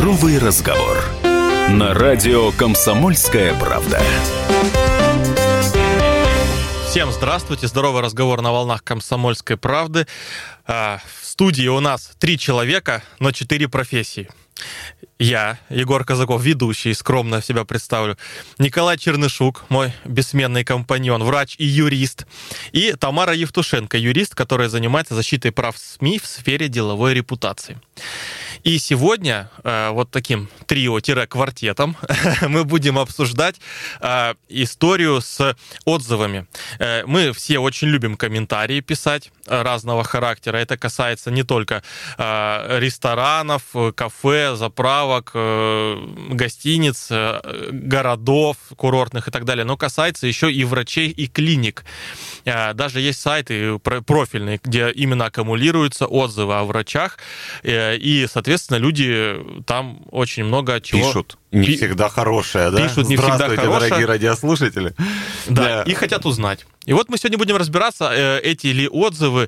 Здоровый разговор. На радио «Комсомольская правда». Всем здравствуйте. Здоровый разговор на волнах «Комсомольской правды». В студии у нас 3 человека, но 4 профессии. Я, Егор Казаков, ведущий, скромно себя представлю. Николай Чернышук, мой бессменный компаньон, врач и юрист. И Тамара Евтушенко, юрист, которая занимается защитой прав СМИ в сфере деловой репутации. И сегодня вот таким трио-квартетом мы будем обсуждать историю с отзывами. Мы все очень любим комментарии писать разного характера. Это касается не только ресторанов, кафе, заправок, гостиниц, городов курортных и так далее, но касается еще и врачей и клиник. Даже есть сайты профильные, где именно аккумулируются отзывы о врачах, и, соответственно, люди там очень много чего... Пишут. Не всегда хорошее, да? Пишут не всегда хорошее. Здравствуйте, дорогие радиослушатели. Да, и хотят узнать. И вот мы сегодня будем разбираться, эти ли отзывы...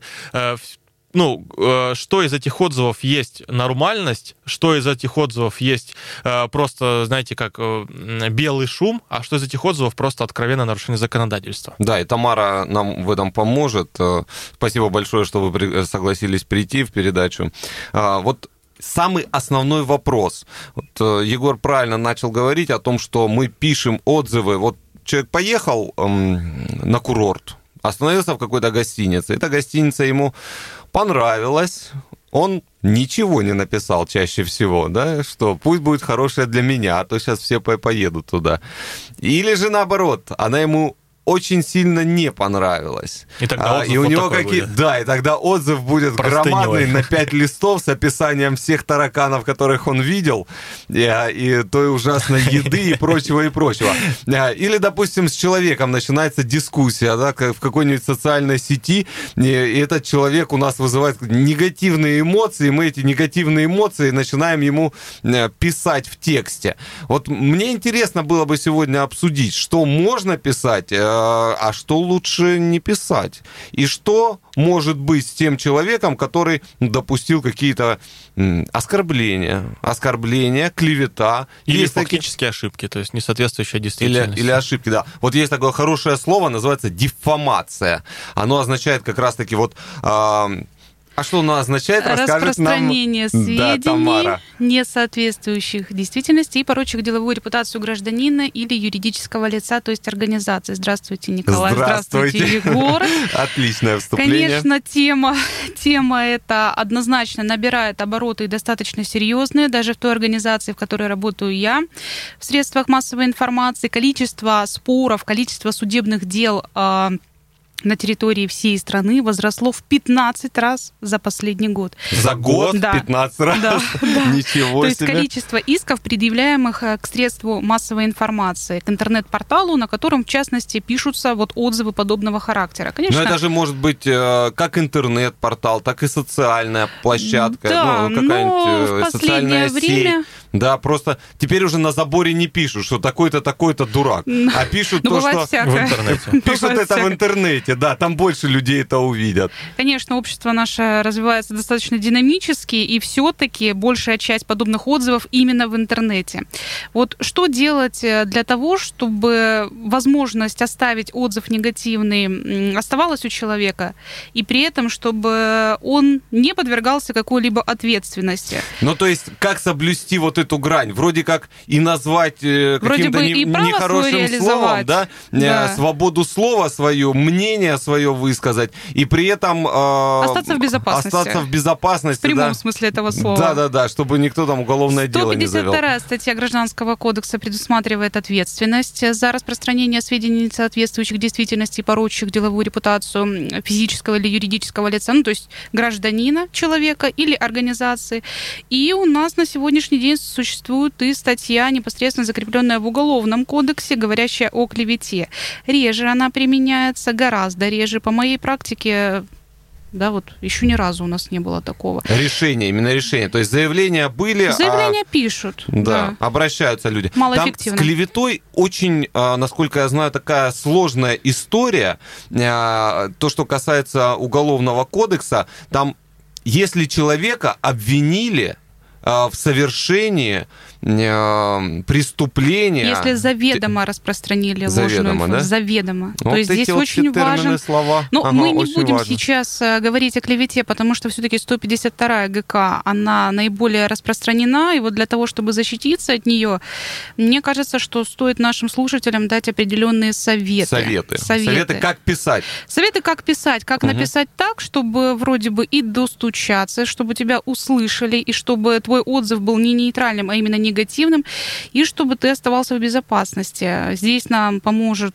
что из этих отзывов есть нормальность, что из этих отзывов есть просто, знаете, как белый шум, а что из этих отзывов просто откровенно нарушение законодательства. Да, и Тамара нам в этом поможет. Спасибо большое, что вы согласились прийти в передачу. Вот самый основной вопрос. Вот Егор правильно начал говорить о том, что мы пишем отзывы. Вот человек поехал на курорт, остановился в какой-то гостинице. Эта гостиница ему понравилась. Он ничего не написал чаще всего, да, что пусть будет хорошее для меня, а то сейчас все поедут туда. Или же наоборот, она ему очень сильно не понравилось. И тогда отзыв и у вот него такой будет. Да, и тогда отзыв будет громадный на 5 листов с описанием всех тараканов, которых он видел, и той ужасной еды и прочего, и прочего. Или, допустим, с человеком начинается дискуссия, да, в какой-нибудь социальной сети, и этот человек у нас вызывает негативные эмоции, и мы эти негативные эмоции начинаем ему писать в тексте. Вот мне интересно было бы сегодня обсудить, что можно писать, а что лучше не писать. И что может быть с тем человеком, который допустил какие-то оскорбления, клевета. Или есть фактические ошибки, то есть несоответствующая действительности. Или ошибки, да. Вот есть такое хорошее слово, называется дефамация. Оно означает как раз-таки вот... А что оно означает, расскажет нам распространение сведений, Тамара. не соответствующих действительности и порочащих деловую репутацию гражданина или юридического лица, то есть организации. Здравствуйте, Николай. Здравствуйте, Егор. Отличное вступление. Конечно, тема эта однозначно набирает обороты и достаточно серьезные, даже в той организации, в которой работаю я, в средствах массовой информации. Количество споров, количество судебных дел на территории всей страны возросло в 15 раз за последний год. За год? Да. 15 раз? Да. Ничего То себе. есть количество исков, предъявляемых к средству массовой информации, к интернет-порталу, на котором, в частности, пишутся вот отзывы подобного характера. Конечно. Но это же может быть как интернет-портал, так и социальная площадка, да, какая-нибудь социальная время... сеть. Да, просто теперь уже на заборе не пишут, что такой-то, такой-то дурак, а пишут то, что в интернете. Пишут это в интернете, да, там больше людей это увидят. Конечно, общество наше развивается достаточно динамически, и все-таки большая часть подобных отзывов именно в интернете. Вот что делать для того, чтобы возможность оставить отзыв негативный оставалась у человека, и при этом, чтобы он не подвергался какой-либо ответственности? Ну, то есть, как соблюсти вот эту грань? Вроде как и назвать каким-то нехорошим словом, да? Свободу слова свою, мнение свое высказать, и при этом... остаться в безопасности. Остаться в безопасности, в прямом смысле этого слова. Да, чтобы никто там уголовное дело не завел. 152-я статья Гражданского кодекса предусматривает ответственность за распространение сведений, не соответствующих действительности, порочащих деловую репутацию физического или юридического лица, ну, то есть гражданина, человека или организации. И у нас на сегодняшний день существует и статья, непосредственно закрепленная в Уголовном кодексе, говорящая о клевете. Реже она применяется, гораздо реже. По моей практике, да, вот еще ни разу у нас не было такого. Именно решение. То есть заявления были... Заявления пишут. Да, обращаются люди. Малоэффективно. Там с клеветой очень, насколько я знаю, такая сложная история. То, что касается Уголовного кодекса, там, если человека обвинили в совершении преступления... Если заведомо распространили ложную информацию. Да? Заведомо. Вот то есть здесь вот очень важен... слова. Но мы не будем сейчас говорить о клевете, потому что все-таки 152 ГК, она наиболее распространена, и вот для того, чтобы защититься от нее, мне кажется, что стоит нашим слушателям дать определенные Советы, как писать. Советы, как писать. Как написать так, чтобы вроде бы и достучаться, чтобы тебя услышали, и чтобы твой отзыв был не нейтральным, а именно негативным, и чтобы ты оставался в безопасности. Здесь нам поможет,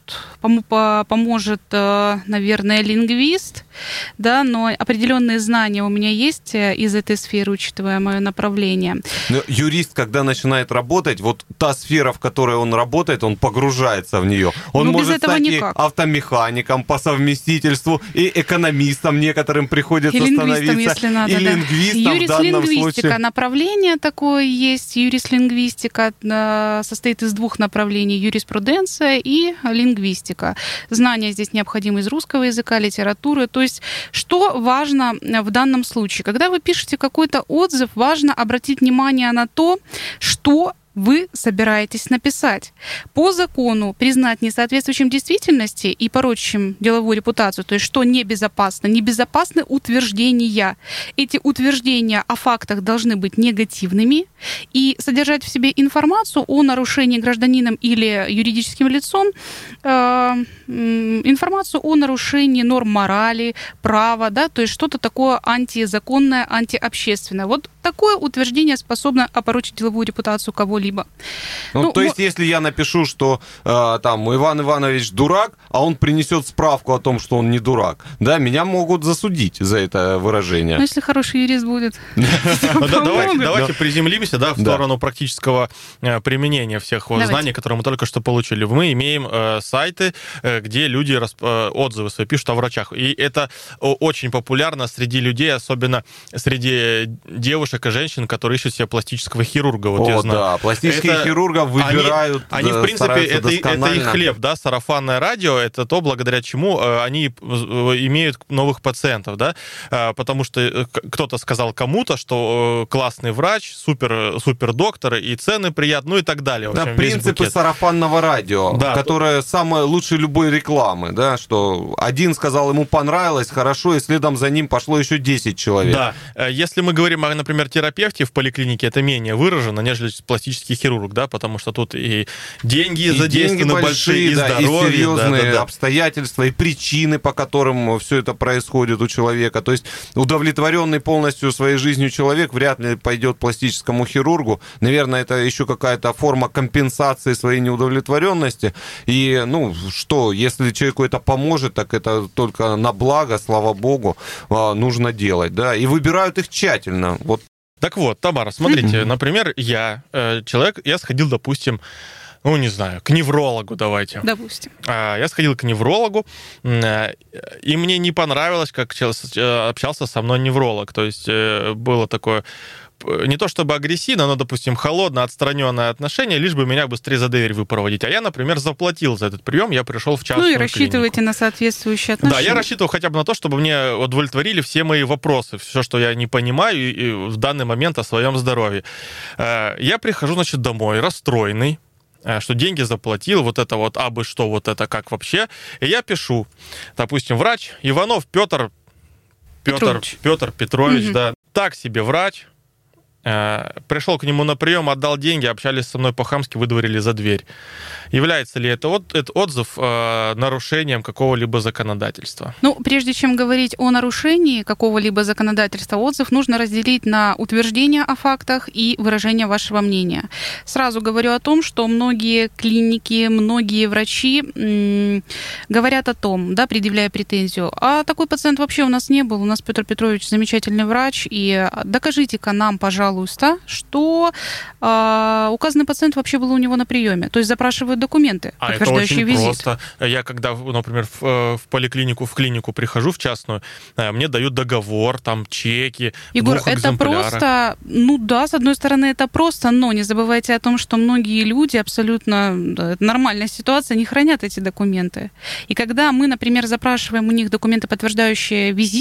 наверное, лингвист, да, но определенные знания у меня есть из этой сферы, учитывая мое направление. Но юрист, когда начинает работать, вот та сфера, в которой он работает, он погружается в нее. Он может стать никак. И автомехаником по совместительству, и экономистом некоторым приходится становиться, если надо, и лингвистом в данном юрист-лингвистика, случае. Направление такое есть. Юрист-лингвистика состоит из двух направлений: юриспруденция и лингвистика. Знания здесь необходимы из русского языка, литературы. То есть, что важно в данном случае? Когда вы пишете какой-то отзыв, важно обратить внимание на то, что вы собираетесь написать. По закону признать несоответствующим действительности и порочащим деловую репутацию, то есть что небезопасно, небезопасны утверждения. Эти утверждения о фактах должны быть негативными и содержать в себе информацию о нарушении гражданином или юридическим лицом, информацию о нарушении норм морали, права, да, то есть что-то такое антизаконное, антиобщественное. Вот такое утверждение способно опорочить деловую репутацию кого-либо. То есть, если я напишу, что там Иван Иванович дурак, а он принесет справку о том, что он не дурак, да, меня могут засудить за это выражение. Ну, если хороший юрист будет. Давайте приземлимся, да, в сторону практического применения всех знаний, которые мы только что получили. Мы имеем сайты, где люди отзывы свои пишут о врачах. И это очень популярно среди людей, особенно среди девушек и женщин, которые ищут себе пластического хирурга. Вот я знаю. Да, пластических хирургов выбирают. Они в принципе, это их хлеб, да, сарафанное радио, это то, благодаря чему они имеют новых пациентов, да, потому что кто-то сказал кому-то, что классный врач, супер доктор, и цены приятные, ну и так далее. В общем, принципы сарафанного радио, да, которое самое лучшее любой рекламы, да, что один сказал, ему понравилось, хорошо, и следом за ним пошло еще 10 человек. Да, если мы говорим, например, терапевте в поликлинике, это менее выражено, нежели пластический хирург, да, потому что тут и деньги задействованы большие, и здоровье, и серьезные обстоятельства, и причины, по которым все это происходит у человека. То есть удовлетворенный полностью своей жизнью человек вряд ли пойдет к пластическому хирургу. Наверное, это еще какая-то форма компенсации своей неудовлетворенности. И, что, если человеку это поможет, так это только на благо, слава богу, нужно делать, да. И выбирают их тщательно. Вот. Так вот, Тамара, смотрите, например, я сходил, допустим, не знаю, к неврологу, давайте. Допустим. Я сходил к неврологу, и мне не понравилось, как общался со мной невролог. То есть было такое... Не то чтобы агрессивно, но, допустим, холодное, отстраненное отношение, лишь бы меня быстрее за дверь выпроводить. А я, например, заплатил за этот прием, я пришел в частную клинику. И рассчитываете на соответствующие отношения. Да, я рассчитывал хотя бы на то, чтобы мне удовлетворили все мои вопросы, все, что я не понимаю и в данный момент о своем здоровье. Я прихожу, домой расстроенный, что деньги заплатил, вот это вот, абы что, вот это как вообще. И я пишу, допустим, врач Иванов Петр Петрович, да, так себе врач. Пришел к нему на прием, отдал деньги, общались со мной по-хамски, выдворили за дверь. Является ли этот отзыв нарушением какого-либо законодательства? Прежде чем говорить о нарушении какого-либо законодательства, отзыв нужно разделить на утверждение о фактах и выражение вашего мнения. Сразу говорю о том, что многие клиники, многие врачи говорят о том, да, предъявляя претензию, а такой пациент вообще у нас не был, у нас Петр Петрович замечательный врач, и докажите-ка нам, пожалуйста, что указанный пациент вообще был у него на приеме. То есть запрашивают документы, подтверждающие визит. Это очень просто. Я когда, например, в клинику прихожу, в частную, мне дают договор, там чеки, Егор, это просто, с одной стороны, это просто, но не забывайте о том, что многие люди абсолютно, это нормальная ситуация, не хранят эти документы. И когда мы, например, запрашиваем у них документы, подтверждающие визит,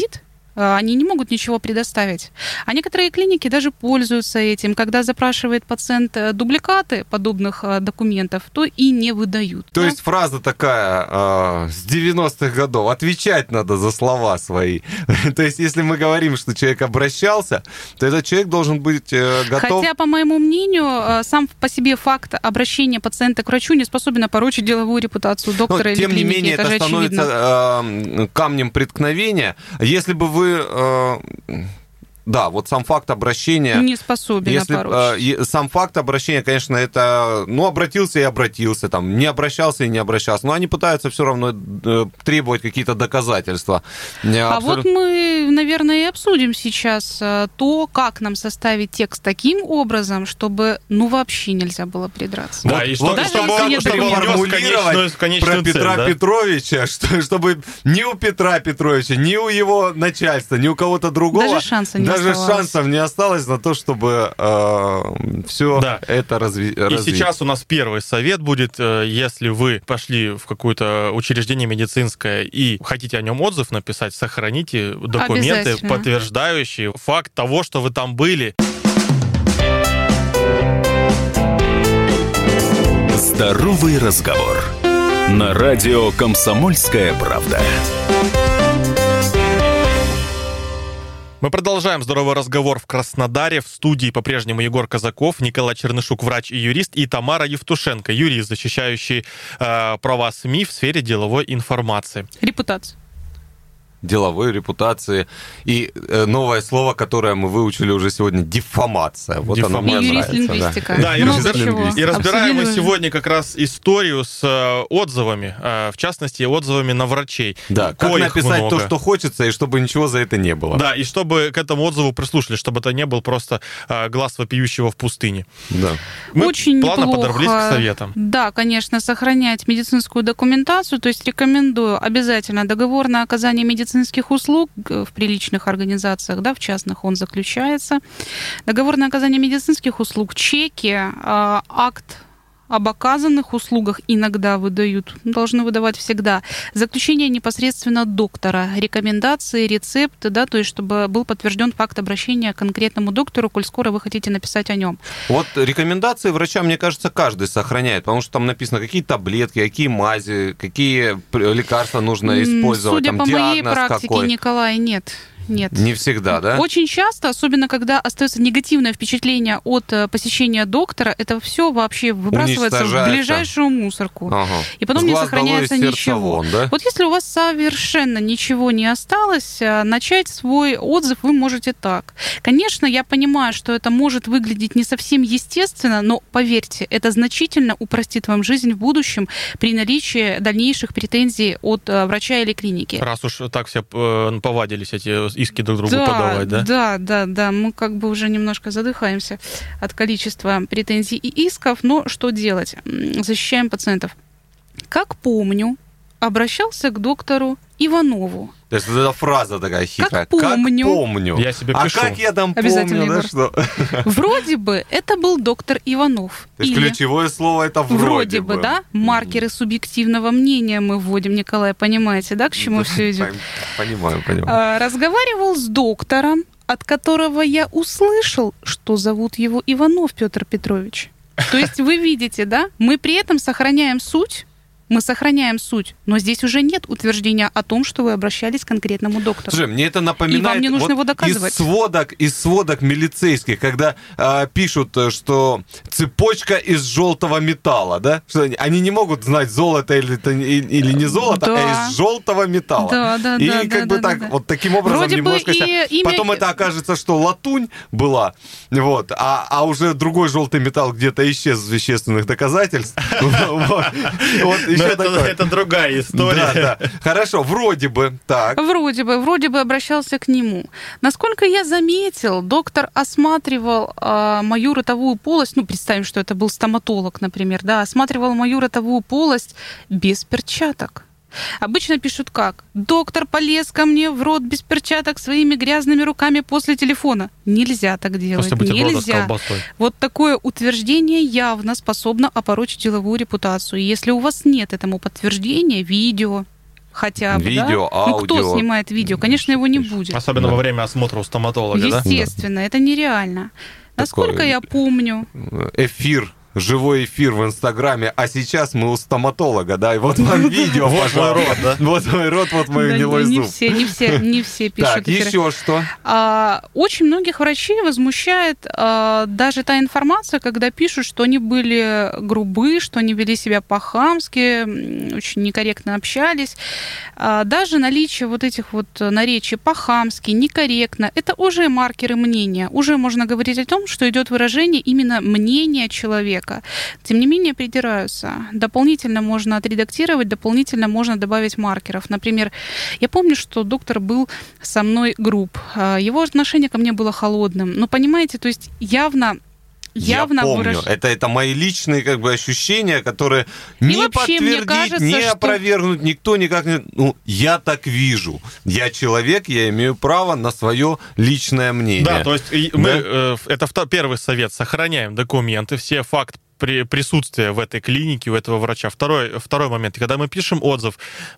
Они не могут ничего предоставить. А некоторые клиники даже пользуются этим. Когда запрашивает пациент дубликаты подобных документов, то и не выдают. То есть фраза такая с 90-х годов: отвечать надо за слова свои. То есть если мы говорим, что человек обращался, то этот человек должен быть готов... Хотя, по моему мнению, сам по себе факт обращения пациента к врачу не способен опорочить деловую репутацию доктора или клиники. Тем не менее, это становится камнем преткновения. Если бы вы... Да, вот сам факт обращения... Не способен опорочить. Сам факт обращения, конечно, это... обратился и обратился, там, не обращался и не обращался. Но они пытаются все равно требовать какие-то доказательства. Вот мы, наверное, и обсудим сейчас то, как нам составить текст таким образом, чтобы, вообще нельзя было придраться. Да, и чтобы формулировать про Петра Петровича, чтобы ни у Петра Петровича, ни у его начальства, ни у кого-то другого... Даже шансов не осталось на то, чтобы все это развить. И сейчас у нас первый совет будет: если вы пошли в какое-то учреждение медицинское и хотите о нем отзыв написать, сохраните документы, подтверждающие факт того, что вы там были. Здоровый разговор. На радио «Комсомольская правда». Мы продолжаем здоровый разговор в Краснодаре. В студии по-прежнему Егор Казаков, Николай Чернышук, врач и юрист, и Тамара Евтушенко, юрист, защищающий права СМИ в сфере деловой информации. Репутация. Деловой репутации. И новое слово, которое мы выучили уже сегодня — дефамация. Вот оно мне нравится. Юрист-лингвистика. Да, и разбираем мы сегодня как раз историю с отзывами, в частности, отзывами на врачей. Да, как написать то, что хочется, и чтобы ничего за это не было. Да, и чтобы к этому отзыву прислушались, чтобы это не был просто глаз вопиющего в пустыне. Да. Мы очень плавно неплохо подорвались к советам. Да, конечно, сохранять медицинскую документацию, то есть рекомендую обязательно договор на оказание медицинских услуг в приличных организациях, в частных он заключается. Договор на оказание медицинских услуг, чеки, акт об оказанных услугах иногда выдают, должны выдавать всегда. Заключение непосредственно доктора, рекомендации, рецепты, то есть чтобы был подтвержден факт обращения к конкретному доктору, коль скоро вы хотите написать о нем. Вот рекомендации врача, мне кажется, каждый сохраняет, потому что там написано, какие таблетки, какие мази, какие лекарства нужно использовать. Судя по моей практике, Николай, нет. Не всегда, да? Очень часто, особенно когда остается негативное впечатление от посещения доктора, это все вообще выбрасывается в ближайшую мусорку. Ага. И потом не сохраняется ничего. Вон, да? Вот если у вас совершенно ничего не осталось, начать свой отзыв вы можете так. Конечно, я понимаю, что это может выглядеть не совсем естественно, но поверьте, это значительно упростит вам жизнь в будущем при наличии дальнейших претензий от врача или клиники. Раз уж так все повадились эти иски друг другу подавать, да? Да. Мы как бы уже немножко задыхаемся от количества претензий и исков, но что делать? Защищаем пациентов. Как помню, обращался к доктору Иванову. То есть это фраза такая хитрая. Как помню. Я себе пишу. А как я там обязательно, помню, Егор. Что? Вроде бы это был доктор Иванов. То есть ключевое слово это вроде бы. Да? Маркеры субъективного мнения мы вводим, Николай, понимаете, да, к чему все идет? Понимаю. Разговаривал с доктором, от которого я услышал, что зовут его Иванов Петр Петрович. То есть вы видите, да? Мы при этом сохраняем суть, но здесь уже нет утверждения о том, что вы обращались к конкретному доктору. Слушай, мне это напоминает и вам не нужно его доказывать. Из сводок милицейских, когда пишут, что цепочка из желтого металла, да? Что они не могут знать, золото или не золото, а из желтого металла. Да. И как бы так, вот таким образом вроде немножко... Потом это окажется, что латунь была, вот, а уже другой желтый металл где-то исчез из вещественных доказательств. Это другая история. Да. Хорошо, вроде бы так. Вроде бы обращался к нему. Насколько я заметил, доктор осматривал мою ротовую полость, представим, что это был стоматолог, например, осматривал мою ротовую полость без перчаток. Обычно пишут как? Доктор полез ко мне в рот без перчаток своими грязными руками после телефона. Нельзя так делать. Нельзя. Вот такое утверждение явно способно опорочить деловую репутацию. И если у вас нет этому подтверждения, видео, хотя бы, видео, да? аудио. Ну, кто снимает видео? Конечно, его не будет. Особенно во время осмотра у стоматолога, да? Естественно, это нереально. Насколько я помню... Живой эфир в Инстаграме, а сейчас мы у стоматолога, да, и вот вам видео, вот мой рот, да? Вот мой рот, вот мой гнилой зуб. Не все пишут. Так, еще что? Очень многих врачей возмущает даже та информация, когда пишут, что они были грубы, что они вели себя по-хамски, очень некорректно общались. Даже наличие вот этих вот наречий по-хамски, некорректно, это уже маркеры мнения. Уже можно говорить о том, что идет выражение именно мнения человека. Тем не менее, придираются. Дополнительно можно отредактировать, дополнительно можно добавить маркеров. Например, я помню, что доктор был со мной груб. Его отношение ко мне было холодным. Но понимаете, то есть явно Я помню. Это мои личные ощущения, которые не подтвердить, кажется, не опровергнуть, никто никак не... Ну, я так вижу. Я человек, я имею право на свое личное мнение. Да, то есть мы, это первый совет, сохраняем документы, все факты присутствия в этой клинике, у этого врача. Второй момент. Когда мы пишем отзыв,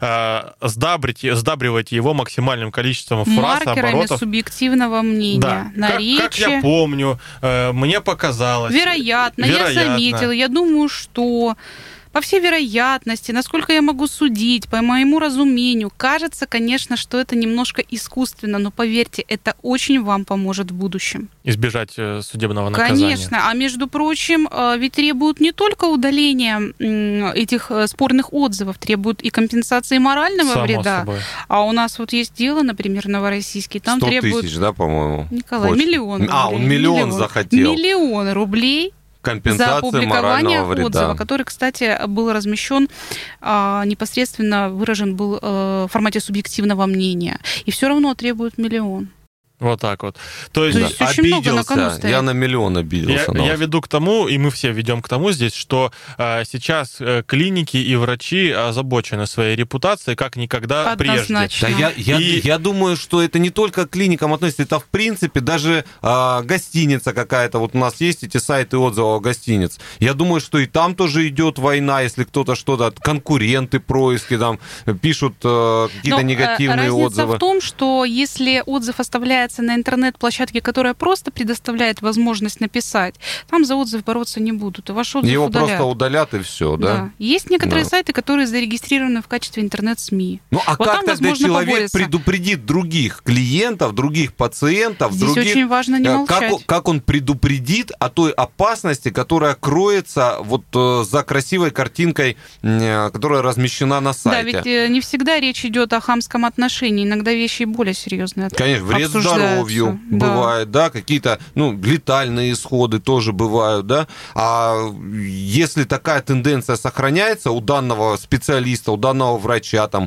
сдабривайте его максимальным количеством фраз, маркерами оборотов. Субъективного мнения. Да. Наречие. Как я помню, мне показалось. Вероятно, я заметила. Я думаю, что... По всей вероятности, насколько я могу судить, по моему разумению, кажется, конечно, что это немножко искусственно, но поверьте, это очень вам поможет в будущем. Избежать судебного наказания. Конечно. А между прочим, ведь требуют не только удаления этих спорных отзывов, требуют и компенсации морального вреда. Собой. А у нас вот есть дело, например, новороссийский, там 100 требуют... тысяч, да, по-моему? Николай, миллион. Он миллион захотел. Миллион рублей. За опубликование отзыва, который, кстати, был размещен, непосредственно выражен был в формате субъективного мнения. И все равно требуют миллион. Вот так вот. То есть очень много на кону стоит. Я на миллион обиделся. Я веду к тому, и мы все ведем к тому здесь, что сейчас клиники и врачи озабочены своей репутацией как никогда Однозначно. прежде. Я думаю, что это не только к клиникам относится, это в принципе даже гостиница какая-то. Вот у нас есть эти сайты отзывов гостиниц. Я думаю, что и там тоже идет война, если кто-то что-то, конкуренты происки там пишут какие-то негативные отзывы. Разница в том, что если отзыв оставляется на интернет-площадке, которая просто предоставляет возможность написать, там за отзыв бороться не будут. И ваш отзыв его удалят. Просто удалят, и все, да? Есть некоторые сайты, которые зарегистрированы в качестве интернет-СМИ. Ну, а вот как тогда человек предупредит других клиентов, других пациентов? Здесь очень важно не молчать. Как он предупредит о той опасности, которая кроется вот за красивой картинкой, которая размещена на сайте? Да, ведь не всегда речь идет о хамском отношении. Иногда вещи более серьезные. Конечно, вред здоровью бывает, да, какие-то, летальные исходы тоже бывают, да. А если такая тенденция сохраняется у данного специалиста, у данного врача, там,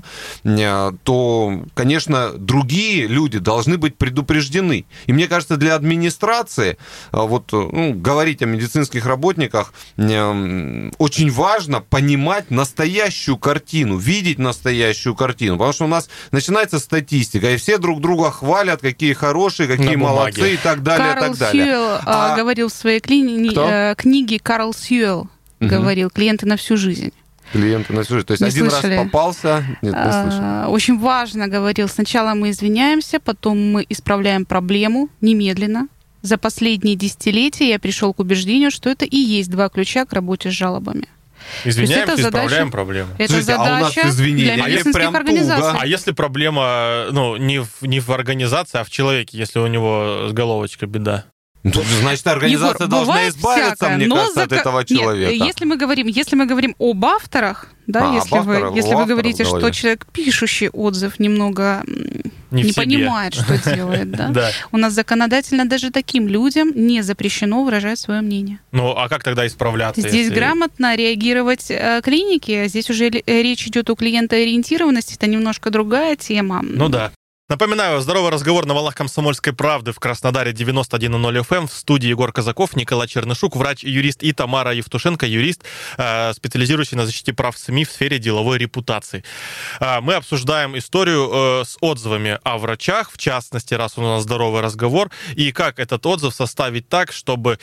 то, конечно, другие люди должны быть предупреждены. И мне кажется, для администрации, говорить о медицинских работниках, очень важно понимать настоящую картину, видеть настоящую картину, потому что у нас начинается статистика, и все друг друга хвалят, какие хорошие, какие молодцы и так далее. Карл Сьюэлл говорил в своей книге, Карл Сьюэлл говорил, клиенты на всю жизнь. Клиенты на всю жизнь. То есть один раз попался, нет, не слышал. Очень важно, говорил, сначала мы извиняемся, потом мы исправляем проблему немедленно. За последние десятилетия я пришел к убеждению, что это и есть два ключа к работе с жалобами. Извиняемся, исправляем проблему. Это Слушайте, задача у нас извинения, для медицинских организаций. А если проблема не в организации, а в человеке, если у него с головочкой беда? Значит, организация Егор, должна избавиться, всякое, мне кажется, от этого человека. Нет, если мы говорим об авторах, да, если вы говорите, что человек, пишущий отзыв, немного не понимает, что делает, да? У нас законодательно даже таким людям не запрещено выражать свое мнение. Ну, а как тогда исправляться? Здесь грамотно реагировать клиники. Здесь уже речь идет о клиентоориентированности, это немножко другая тема. Ну да. Напоминаю, здоровый разговор на волнах «Комсомольской правды» в Краснодаре 91.0 FM. В студии Егор Казаков, Николай Чернышук, врач-юрист, и Тамара Евтушенко, юрист, специализирующий на защите прав СМИ в сфере деловой репутации. Мы обсуждаем историю с отзывами о врачах, в частности, раз у нас здоровый разговор, и как этот отзыв составить так, чтобы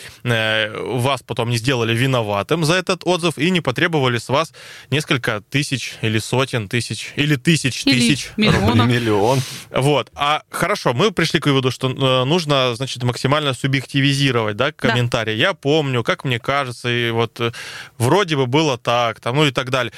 вас потом не сделали виноватым за этот отзыв и не потребовали с вас несколько тысяч или сотен тысяч, или тысяч миллион. Вот. Хорошо, мы пришли к выводу, что нужно, значит, максимально субъективизировать, да, комментарии. Да. Я помню, как мне кажется, и вот вроде бы было так, там, ну и так далее.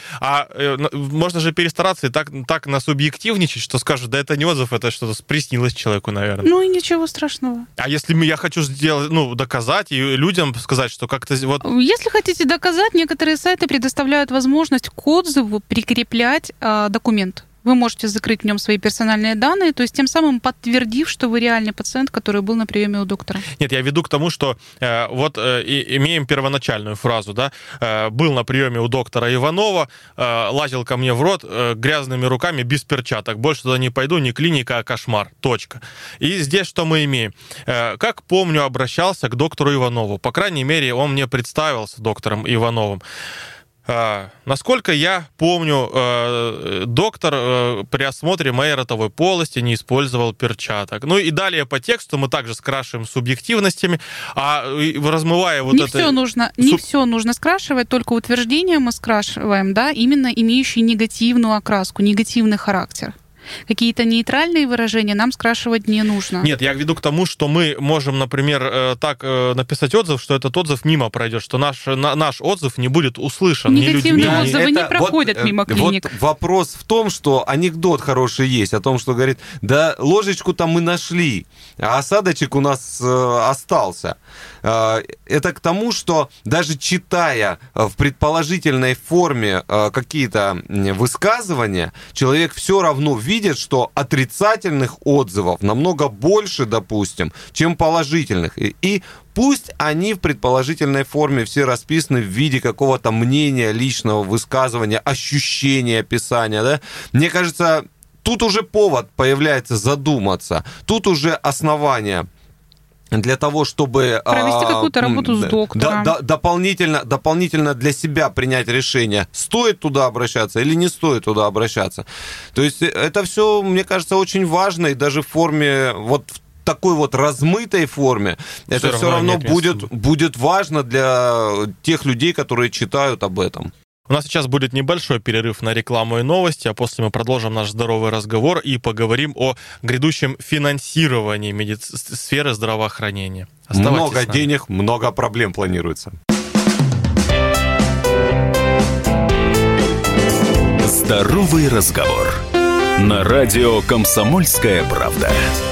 Можно же перестараться и так насубъективничать, что скажут, да это не отзыв, это что-то приснилось человеку, наверное. Ну и ничего страшного. А если я хочу сделать, доказать и людям сказать, что как-то вот... Если хотите доказать, некоторые сайты предоставляют возможность к отзыву прикреплять документ. Вы можете закрыть в нем свои персональные данные, то есть тем самым подтвердив, что вы реальный пациент, который был на приеме у доктора. Нет, я веду к тому, что имеем первоначальную фразу, да, был на приеме у доктора Иванова, лазил ко мне в рот грязными руками, без перчаток. Больше туда не пойду, не клиника, а кошмар. Точка. И здесь что мы имеем? Как помню, обращался к доктору Иванову. По крайней мере, он мне представился доктором Ивановым. Насколько я помню, доктор при осмотре моей ротовой полости не использовал перчаток. Ну и далее по тексту мы также скрашиваем субъективностями, размывая вот это... Не все нужно скрашивать, только утверждения мы скрашиваем, да, именно имеющие негативную окраску, негативный характер. Какие-то нейтральные выражения нам скрашивать не нужно. Нет, я веду к тому, что мы можем, например, так написать отзыв, что этот отзыв мимо пройдет, что наш отзыв не будет услышан ни людьми. Негативные отзывы не проходят мимо клиник. Вот вопрос в том, что анекдот хороший есть о том, что говорит, да ложечку-то мы нашли, а осадочек у нас остался. Это к тому, что даже читая в предположительной форме какие-то высказывания, человек все равно видит, что отрицательных отзывов намного больше, допустим, чем положительных. И пусть они в предположительной форме все расписаны в виде какого-то мнения, личного высказывания, ощущения, описания, да? Мне кажется, тут уже повод появляется задуматься, тут уже основание для того, чтобы провести какую-то работу с доктором. Дополнительно для себя принять решение, стоит туда обращаться или не стоит туда обращаться. То есть это все, мне кажется, очень важно, и даже в форме, вот в такой вот размытой форме, это все равно будет важно для тех людей, которые читают об этом. У нас сейчас будет небольшой перерыв на рекламу и новости, а после мы продолжим наш здоровый разговор и поговорим о грядущем финансировании сферы здравоохранения. Много денег, много проблем планируется. Здоровый разговор. На радио «Комсомольская правда».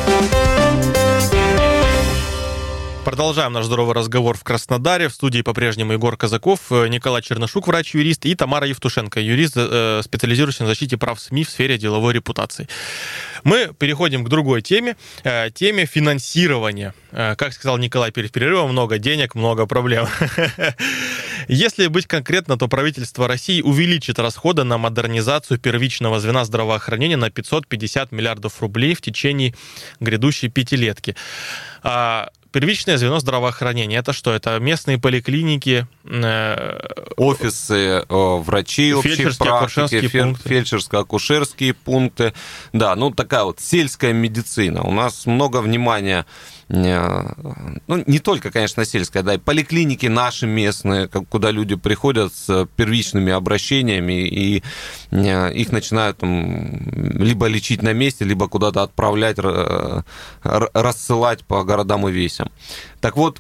Продолжаем наш здоровый разговор в Краснодаре. В студии по-прежнему Егор Казаков, Николай Чернышук, врач-юрист, и Тамара Евтушенко, юрист, специализирующий на защите прав СМИ в сфере деловой репутации. Мы переходим к другой теме, теме финансирования. Как сказал Николай перед перерывом, много денег, много проблем. Если быть конкретно, то правительство России увеличит расходы на модернизацию первичного звена здравоохранения на 550 миллиардов рублей в течение грядущей пятилетки. Первичное звено здравоохранения. Это что? Это местные поликлиники, офисы врачей общей практики, фельдшерско-акушерские пункты. Да, такая вот сельская медицина. У нас много внимания, не только, конечно, сельская, да, и поликлиники наши местные, куда люди приходят с первичными обращениями, и их начинают либо лечить на месте, либо куда-то отправлять, рассылать по городам и весям. Так вот,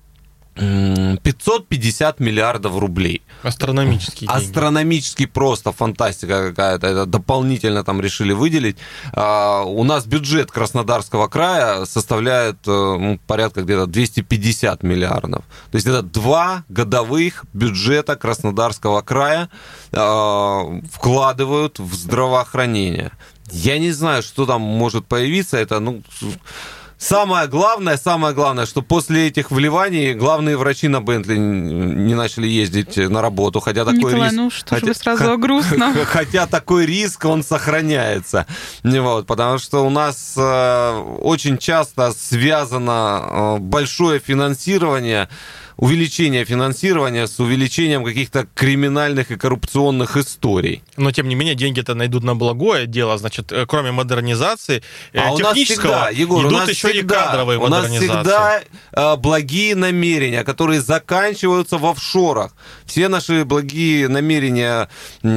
550 миллиардов рублей. Астрономические деньги. Астрономически просто, фантастика какая-то. Это дополнительно там решили выделить. У нас бюджет Краснодарского края составляет порядка где-то 250 миллиардов. То есть это 2 годовых бюджета Краснодарского края вкладывают в здравоохранение. Я не знаю, что там может появиться. Это, самое главное, что после этих вливаний главные врачи на Бентли не начали ездить на работу, хотя такой Николай, риск... ну что ж вы сразу грустно. Хотя такой риск, он сохраняется. Вот, потому что у нас очень часто связано большое финансирование, увеличение финансирования с увеличением каких-то криминальных и коррупционных историй. Но, тем не менее, деньги-то найдут на благое дело. Значит, кроме модернизации технического, идут еще и кадровые модернизации. У нас всегда благие намерения, которые заканчиваются в офшорах. Все наши благие намерения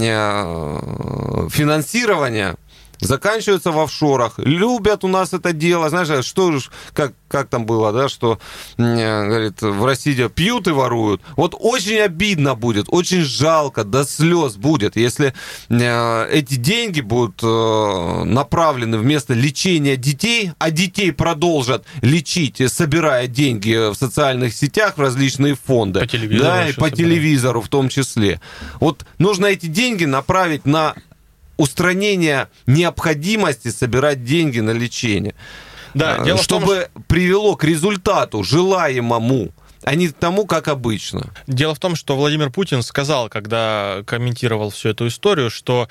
финансирования заканчиваются в офшорах. Любят у нас это дело. Знаешь, что ж, как там было, да, что, говорит, в России пьют и воруют. Вот очень обидно будет, очень жалко, до слез будет, если эти деньги будут направлены вместо лечения детей, а детей продолжат лечить, собирая деньги в социальных сетях, в различные фонды. По телевизору. Да, и по телевизору в том числе. Вот нужно эти деньги направить на устранение необходимости собирать деньги на лечение. Да, чтобы привело к результату желаемому, а не к тому, как обычно. Дело в том, что Владимир Путин сказал, когда комментировал всю эту историю, что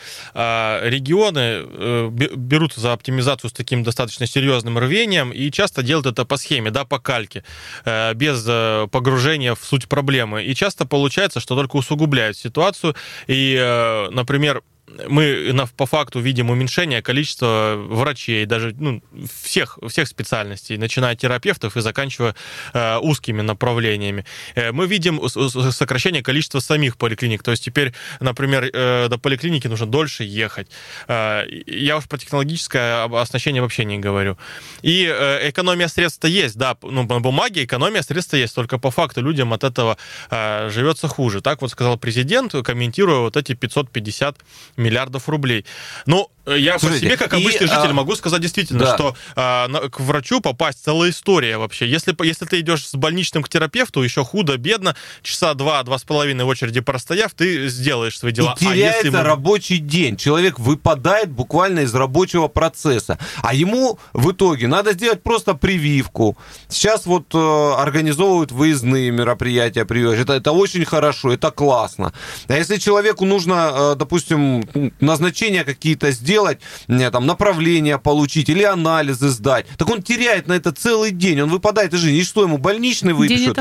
регионы берутся за оптимизацию с таким достаточно серьезным рвением и часто делают это по схеме, да, по кальке, без погружения в суть проблемы. И часто получается, что только усугубляют ситуацию. И, например, мы по факту видим уменьшение количества врачей, даже всех специальностей, начиная от терапевтов и заканчивая узкими направлениями. Мы видим сокращение количества самих поликлиник. То есть теперь, например, до поликлиники нужно дольше ехать. Я уж про технологическое оснащение вообще не говорю. И экономия средств есть, да, на бумаге экономия средств есть, только по факту людям от этого живется хуже. Так вот сказал президент, комментируя вот эти 550 миллиардов рублей. Ну, я по себе, как обычный житель, могу сказать действительно, да, что к врачу попасть целая история вообще. Если ты идешь с больничным к терапевту, еще худо-бедно, часа 2-2,5 в очереди простояв, ты сделаешь свои дела. И теряется рабочий день. Человек выпадает буквально из рабочего процесса. А ему в итоге надо сделать просто прививку. Сейчас вот организовывают выездные мероприятия, это очень хорошо, это классно. А если человеку нужно, допустим, назначения какие-то сделать, там, направления получить или анализы сдать, так он теряет на это целый день, он выпадает из жизни. И что, ему больничный выпишут?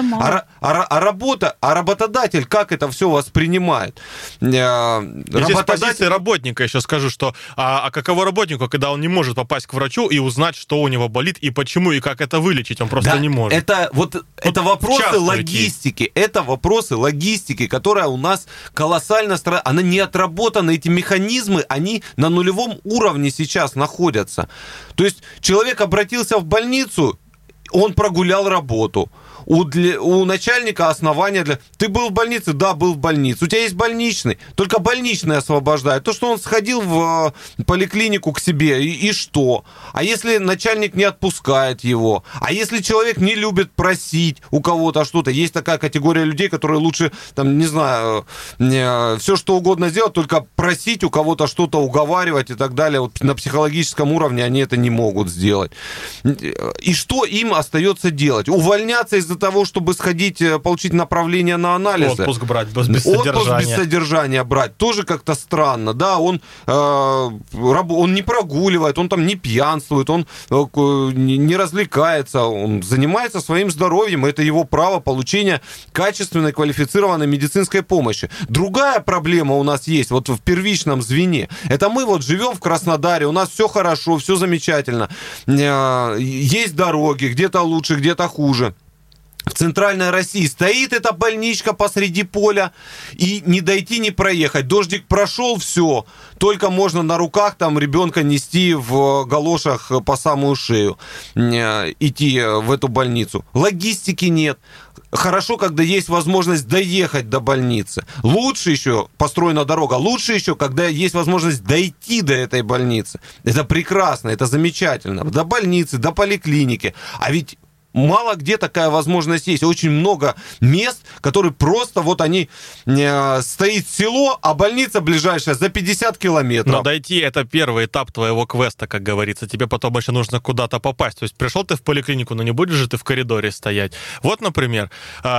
А работодатель как это все воспринимает? Здесь с позиции работника еще скажу, что каково работнику, когда он не может попасть к врачу и узнать, что у него болит и почему, и как это вылечить, он просто не может. Это вопросы логистики. Это вопросы логистики, которая у нас колоссально она не отработана, эти механизмы, они на нулевом уровне сейчас находятся. То есть человек обратился в больницу, он прогулял работу. У начальника основания для... Ты был в больнице? Да, был в больнице. У тебя есть больничный. Только больничный освобождает. То, что он сходил в поликлинику к себе, и что? А если начальник не отпускает его? А если человек не любит просить у кого-то что-то? Есть такая категория людей, которые лучше, там, не знаю, все что угодно сделать, только просить у кого-то что-то, уговаривать и так далее. Вот на психологическом уровне они это не могут сделать. И что им остается делать? Увольняться из-за того, чтобы сходить, получить направление на анализы. Отпуск брать без содержания. Отпуск без содержания брать. Тоже как-то странно. Да, он не прогуливает, он там не пьянствует, он не развлекается, он занимается своим здоровьем. Это его право получения качественной, квалифицированной медицинской помощи. Другая проблема у нас есть вот в первичном звене. Это мы вот живем в Краснодаре, у нас все хорошо, все замечательно. Есть дороги, где-то лучше, где-то хуже. В центральной России стоит эта больничка посреди поля, и не дойти, не проехать. Дождик прошел, все. Только можно на руках там ребенка нести в галошах по самую шею, идти в эту больницу. Логистики нет. Хорошо, когда есть возможность доехать до больницы. Лучше еще, построена дорога, лучше еще, когда есть возможность дойти до этой больницы. Это прекрасно, это замечательно. До больницы, до поликлиники. А ведь мало где такая возможность есть. Очень много мест, которые просто вот они... Стоит село, а больница ближайшая за 50 километров. Но дойти — это первый этап твоего квеста, как говорится. Тебе потом еще нужно куда-то попасть. То есть пришел ты в поликлинику, но не будешь же ты в коридоре стоять. Вот, например,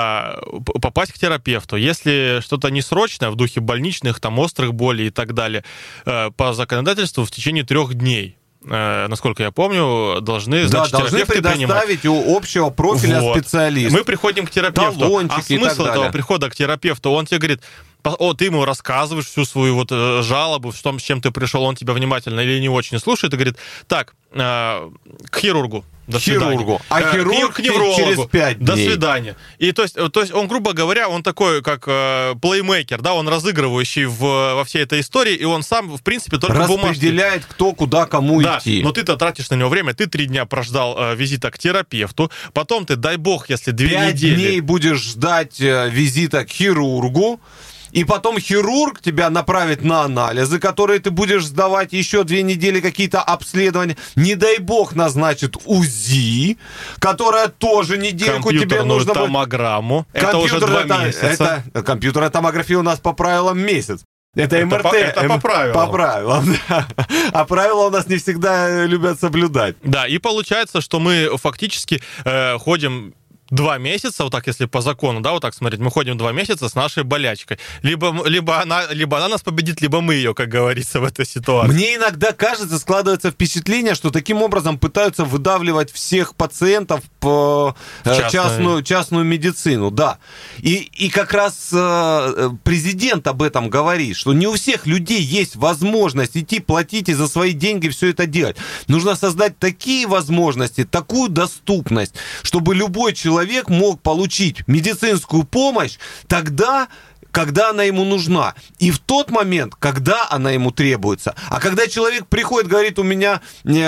попасть к терапевту. Если что-то не срочное, в духе больничных, там, острых болей и так далее, по законодательству в течение 3 дней, насколько я помню, должны, значит, должны предоставить у общего профиля специалиста. Мы приходим к терапевту. А смысл этого прихода к терапевту, он тебе говорит, ты ему рассказываешь всю свою вот жалобу, с чем ты пришел, он тебя внимательно или не очень слушает, и говорит, так, к хирургу. До хирургу. Свидания. А хирург к неврологу. Через 5 дней. До свидания. И то есть он, грубо говоря, он такой, как плеймейкер, да, он разыгрывающий во всей этой истории, и он сам, в принципе, только распределяет, кто, куда, кому идти. Но ты-то тратишь на него время, ты 3 дня прождал визита к терапевту, потом ты, дай бог, если 2 недели... 5 дней будешь ждать визита к хирургу, и потом хирург тебя направит на анализы, которые ты будешь сдавать еще 2 недели, какие-то обследования. Не дай бог назначит УЗИ, которая тоже недельку тебе нужно... томограмму. Это уже 2 месяца. Компьютерная томография у нас по правилам месяц. Это МРТ. Это по правилам. По правилам, да. А правила у нас не всегда любят соблюдать. Да, и получается, что мы фактически ходим 2 месяца, вот так, если по закону, да, вот так смотреть, мы ходим 2 месяца с нашей болячкой. Либо она нас победит, либо мы ее, как говорится, в этой ситуации. Мне иногда кажется, складывается впечатление, что таким образом пытаются выдавливать всех пациентов по частную медицину, да. И как раз президент об этом говорит, что не у всех людей есть возможность идти платить и за свои деньги все это делать. Нужно создать такие возможности, такую доступность, чтобы любой человек мог получить медицинскую помощь тогда, когда она ему нужна, и в тот момент, когда она ему требуется. А когда человек приходит, говорит, у меня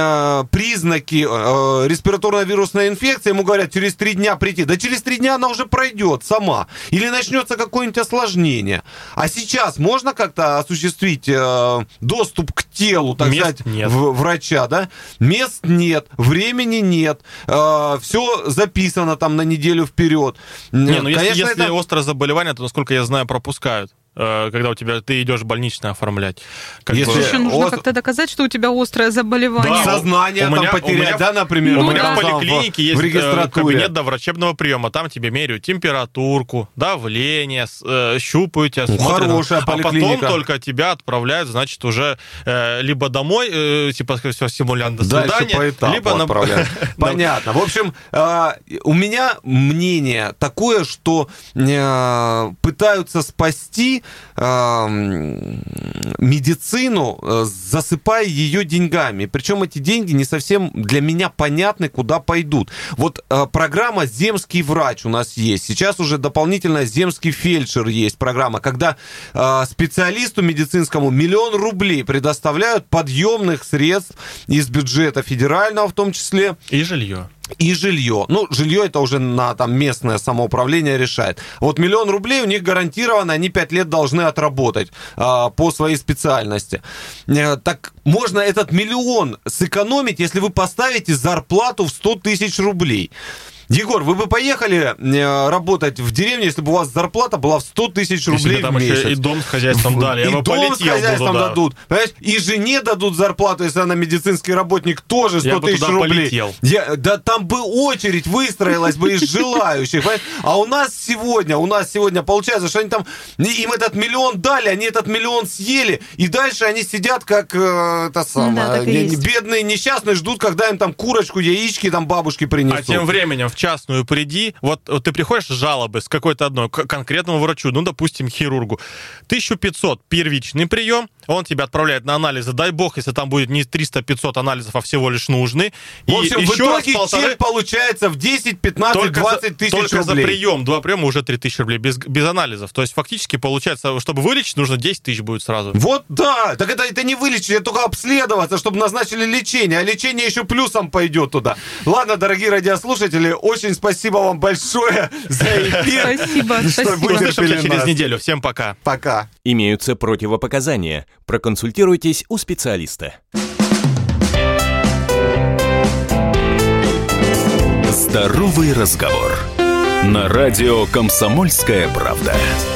признаки респираторно-вирусной инфекции, ему говорят, через 3 дня прийти. Да через 3 дня она уже пройдет сама. Или начнется какое-нибудь осложнение. А сейчас можно как-то осуществить доступ к телу, так сказать, врача, да? Мест нет, времени нет, все записано там на неделю вперед. Если острое заболевание, то, насколько я знаю, пропускают, когда ты идешь больничное оформлять. Еще нужно как-то доказать, что у тебя острое заболевание. Да, сознание там потерять, да, например. У меня в поликлинике есть кабинет врачебного приема. Там тебе меряют температурку, давление, щупают тебя, смотрят. Хорошая поликлиника. А потом только тебя отправляют, значит, уже либо домой, типа, симулянт, до свидания. Дальше по этапу либо отправляют. Понятно. В общем, у меня мнение такое, что пытаются спасти медицину, засыпая ее деньгами. Причем эти деньги не совсем для меня понятны, куда пойдут. Вот программа «Земский врач» у нас есть. Сейчас уже дополнительно «Земский фельдшер» есть программа, когда специалисту медицинскому 1 000 000 рублей предоставляют подъемных средств из бюджета федерального в том числе. И жилье. И жилье. Ну, жилье это уже на там местное самоуправление решает. Вот 1 000 000 рублей у них гарантированно, они 5 лет должны отработать по своей специальности. Так можно этот 1 000 000 сэкономить, если вы поставите зарплату в 100 000 рублей. Егор, вы бы поехали работать в деревне, если бы у вас зарплата была в 100 000 рублей там в месяц? Еще и дом с хозяйством дали. И дом с хозяйством дадут. Понимаешь? И жене дадут зарплату, если она медицинский работник, тоже 100 000 рублей. Да там бы очередь выстроилась бы из желающих. Понимаешь? А у нас сегодня получается, что они там, им этот 1 000 000 дали, они этот 1 000 000 съели, и дальше они сидят как бедные, несчастные, ждут, когда им там курочку, яички там бабушки принесут. А тем временем в частную приди, вот ты приходишь с жалобы с какой-то одной к конкретному врачу, ну, допустим, хирургу, 1500 первичный прием, он тебя отправляет на анализы, дай бог, если там будет не 300-500 анализов, а всего лишь нужны. В общем, в итоге чек получается в 10, 15, 20 тысяч рублей. Только за прием, 2 приема уже 3000 рублей, без анализов. То есть фактически получается, чтобы вылечить, нужно 10 тысяч будет сразу. Вот да, так это не вылечить, это только обследоваться, чтобы назначили лечение, а лечение еще плюсом пойдет туда. Ладно, дорогие радиослушатели, очень спасибо вам большое за эфир. Спасибо. Услышимся через неделю. Всем пока. Пока. Имеются противопоказания. Проконсультируйтесь у специалиста. Здоровый разговор. На радио «Комсомольская правда».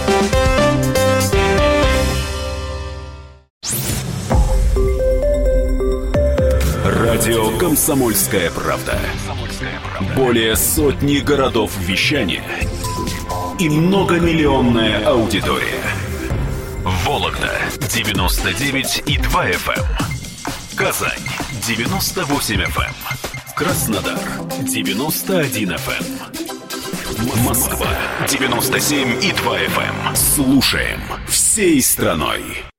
Радио «Комсомольская правда». Более сотни городов вещания и многомиллионная аудитория. Вологда 99,2 FM. Казань 98 FM. Краснодар 91 FM. Москва 97,2 FM. Слушаем всей страной.